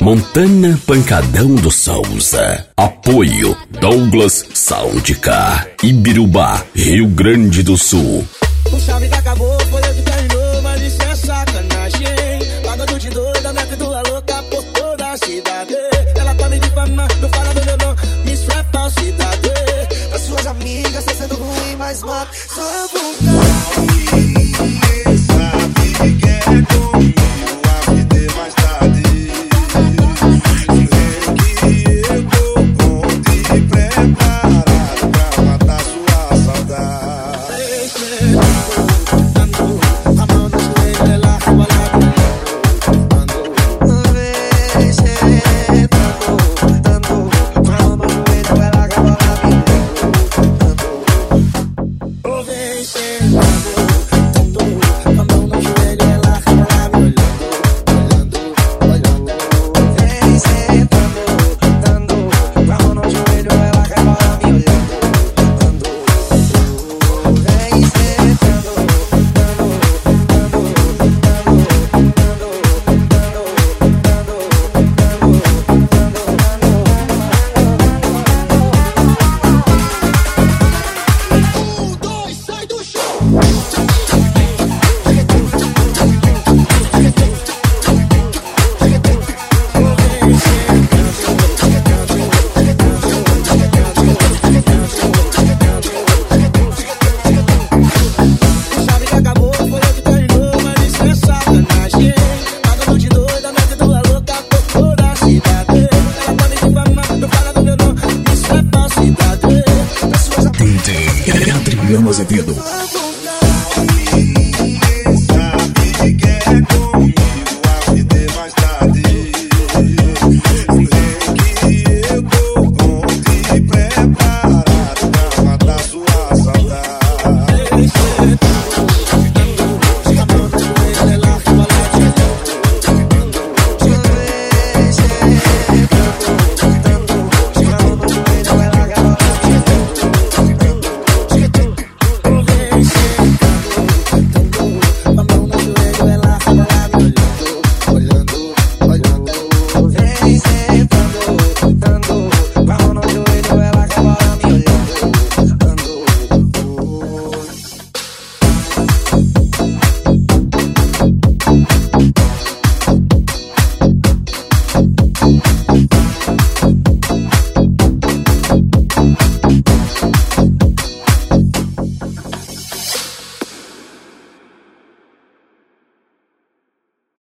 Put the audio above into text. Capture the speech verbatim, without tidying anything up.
Montana Pancadão do Souza. Apoio Douglas Soundcar, Ibirubá, Rio Grande do Sul. O chave que acabou, foi eu que terminou, mas isso é sacanagem. Pagando de doida, método é louca por toda a cidade. Ela tá me difamando, não fala do meu nome, isso é falsidade. As suas amigas tá sendo ruim, mas mata sua vontade. Sabe que é comigo, a vida é mais tarde. Sei que eu tô pronto e preparado pra matar sua saudade. Oh,